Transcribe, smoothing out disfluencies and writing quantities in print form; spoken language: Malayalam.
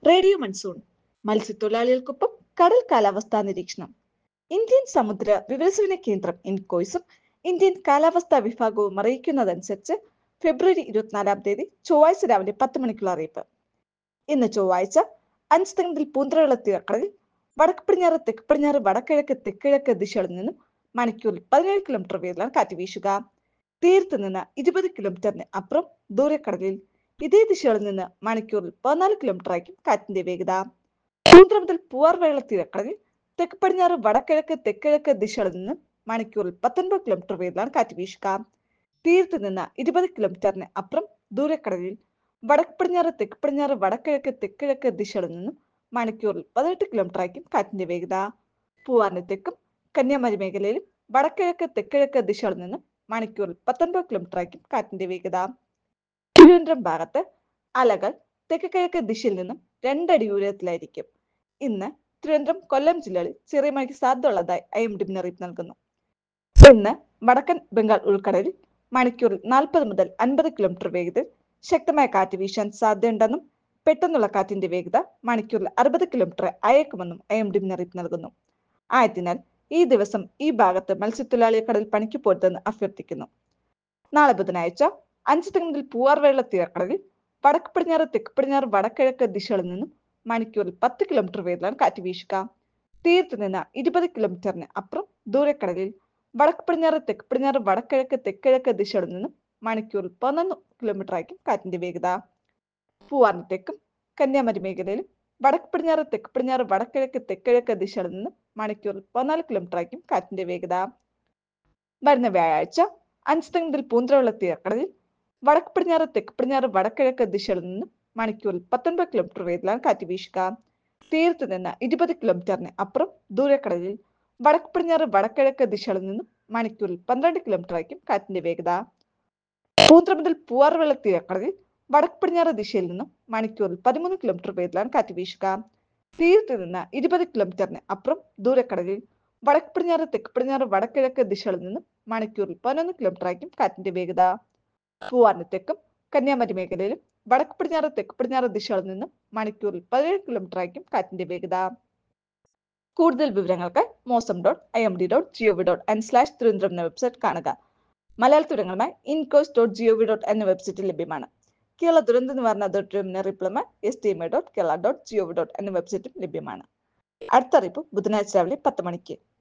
റേഡിയോ മൺസൂൺ മത്സ്യത്തൊഴിലാളികൾക്കൊപ്പം കടൽ കാലാവസ്ഥാ നിരീക്ഷണം. ഇന്ത്യൻ സമുദ്ര വിവരസേവന കേന്ദ്രം ഇൻകോയ്സും ഇന്ത്യൻ കാലാവസ്ഥാ വിഭാഗവും അറിയിക്കുന്നതനുസരിച്ച് ഫെബ്രുവരി 24 ചൊവ്വാഴ്ച രാവിലെ 10 മണിക്കുള്ള അറിയിപ്പ്. ഇന്ന് ചൊവ്വാഴ്ച അഞ്ചുതെങ്ങിൽ പൂന്തറയുള്ള തീരക്കടലിൽ വടക്ക് പടിഞ്ഞാറ് തെക്ക് പടിഞ്ഞാറ് വടക്കിഴക്ക് തെക്കിഴക്ക് ദിശകളിൽ നിന്നും മണിക്കൂറിൽ 17 കിലോമീറ്റർ വേഗത്തിലാണ് കാറ്റ് വീശുക. തീരത്ത് നിന്ന് 20 കിലോമീറ്ററിന് അപ്പുറം ദൂരക്കടലിൽ ഇതേ ദിശകളിൽ നിന്ന് മണിക്കൂറിൽ 14 കിലോമീറ്റർ ആയിരിക്കും കാറ്റിന്റെ വേഗത. പൂന്തറ മുതൽ പൂവാർവേള തീരക്കടലിൽ തെക്ക് പടിഞ്ഞാറ് വടക്കിഴക്ക് തെക്കിഴക്ക് ദിശകളിൽ നിന്ന് മണിക്കൂറിൽ 19 കിലോമീറ്റർ വേഗത്തിലാണ് കാറ്റ് വീശുക. തീരത്ത് നിന്ന് 20 കിലോമീറ്ററിന് അപ്പുറം ദൂരക്കടലിൽ വടക്ക് പടിഞ്ഞാറ് തെക്ക് പടിഞ്ഞാറ് വടക്കിഴക്ക് തെക്കിഴക്ക് ദിശകളിൽ നിന്നും മണിക്കൂറിൽ 18 കിലോമീറ്റർ ആയിരിക്കും കാറ്റിന്റെ വേഗത. പൂവാറിന് തെക്കും കന്യാകുമാരി മേഖലയിലും വടക്കിഴക്ക് തെക്കിഴക്ക് ദിശകളിൽ നിന്നും മണിക്കൂറിൽ 19 കിലോമീറ്റർ ആയിരിക്കും കാറ്റിന്റെ വേഗത. തിരുവനന്തപുരം ഭാഗത്ത് അലകൾ തെക്ക് കിഴക്ക് ദിശയിൽ നിന്നും 2 അടി ഉയരത്തിലായിരിക്കും. ഇന്ന് തിരുവനന്തപുരം കൊല്ലം ജില്ലകളിൽ ചെറിയ മഴയ്ക്ക് സാധ്യതയുള്ളതായി IMD മുന്നറിയിപ്പ് നൽകുന്നു. ഇന്ന് വടക്കൻ ബംഗാൾ ഉൾക്കടലിൽ മണിക്കൂറിൽ 40 മുതൽ 50 കിലോമീറ്റർ വേഗതയിൽ ശക്തമായ കാറ്റ് വീശാൻ സാധ്യതയുണ്ടെന്നും പെട്ടെന്നുള്ള കാറ്റിന്റെ വേഗത മണിക്കൂറിൽ 60 കിലോമീറ്റർ അയക്കുമെന്നും IMD മുന്നറിയിപ്പ് നൽകുന്നു. ആയതിനാൽ ഈ ദിവസം ഈ ഭാഗത്ത് മത്സ്യത്തൊഴിലാളിയെ കടൽ പണിക്ക് പോരുതെന്ന് അഭ്യർത്ഥിക്കുന്നു. നാളെ ബുധനാഴ്ച അഞ്ചുതെങ്ങ് മുതൽ പൂവാർവേള തീരക്കടലിൽ വടക്ക് പടിഞ്ഞാറ് തെക്ക് പടിഞ്ഞാറ് വടക്കിഴക്ക് ദിശകളിൽ നിന്നും മണിക്കൂറിൽ 10 കിലോമീറ്റർ വേഗത്തിലാണ് കാറ്റ് വീശുക. തീരത്ത് നിന്ന് 20 കിലോമീറ്ററിന് അപ്പുറം ദൂരക്കടലിൽ വടക്ക് പടിഞ്ഞാറ് തെക്ക് പടിഞ്ഞാറ് വടക്കിഴക്ക് തെക്കിഴക്ക് ദിശകളിൽ നിന്നും മണിക്കൂറിൽ 11 കിലോമീറ്റർ ആയിരിക്കും കാറ്റിന്റെ വേഗത. പൂവാറിന് തെക്കും കന്യാകുമാരി മേഖലയിലും വടക്ക് പടിഞ്ഞാറ് തെക്ക് പടിഞ്ഞാറ് വടക്കിഴക്ക് തെക്കിഴക്ക് ദിശകളിൽ നിന്നും മണിക്കൂറിൽ 14 കിലോമീറ്റർ ആയിരിക്കും കാറ്റിന്റെ വേഗത. വരുന്ന വ്യാഴാഴ്ച അഞ്ചുതെങ്ങ് മുതൽ പൂന്തറയുള്ള തീരക്കടലിൽ വടക്ക് പടിഞ്ഞാറ് തെക്ക് പടിഞ്ഞാറ് വടക്കിഴക്ക് ദിശകളിൽ നിന്നും മണിക്കൂറിൽ 19 കിലോമീറ്റർ വേഗത്തിലാണ് കാറ്റ് വീശുക. തീരത്ത് നിന്ന് 20 കിലോമീറ്ററിന് അപ്പുറം ദൂരക്കടലിൽ വടക്ക് പടിഞ്ഞാറ് വടക്കിഴക്ക് ദിശകളിൽ നിന്നും മണിക്കൂറിൽ 12 കിലോമീറ്റർ ആയിരിക്കും കാറ്റിന്റെ വേഗത. പൂന്തറ മുതൽ പൂവാർവേള തീരക്കടലിൽ വടക്ക് പടിഞ്ഞാറ് ദിശയിൽ നിന്നും മണിക്കൂറിൽ 13 കിലോമീറ്റർ വേഗത്തിലാണ് കാറ്റ് വീശുക. തീരത്ത് നിന്ന് 20 കിലോമീറ്ററിന് അപ്പുറം ദൂരക്കടലിൽ വടക്ക് പടിഞ്ഞാറ് തെക്ക് പടിഞ്ഞാറ് വടക്കിഴക്ക് ദിശകളിൽ നിന്നും മണിക്കൂറിൽ 11 കിലോമീറ്റർ ആയിരിക്കും കാറ്റിന്റെ വേഗത. പൂവാറിന് തെക്കും കന്യാകുമാരി മേഖലയിലും വടക്ക് പടിഞ്ഞാറ് തെക്ക് പടിഞ്ഞാറ് ദിശകളിൽ നിന്നും മണിക്കൂറിൽ 17 കിലോമീറ്റർ ആയിരിക്കും കാറ്റിന്റെ വേഗത. കൂടുതൽ വിവരങ്ങൾക്ക് mosam.imd.gov.in/തിരുവനന്തപുരം എന്ന വെബ്സൈറ്റ് കാണുക. മലയാളത്തിൽ വിവരങ്ങളുമായി incos.gov.in എന്ന വെബ്സൈറ്റിൽ ലഭ്യമാണ്. കേരള ദുരന്ത നിവാരണ അതോറിറ്റിയുടെ മുന്നറിയിപ്പുമായി stma.kerala.gov.in എന്ന വെബ്സൈറ്റും ലഭ്യമാണ്. അടുത്ത അറിയിപ്പ് ബുധനാഴ്ച രാവിലെ 10 മണിക്ക്.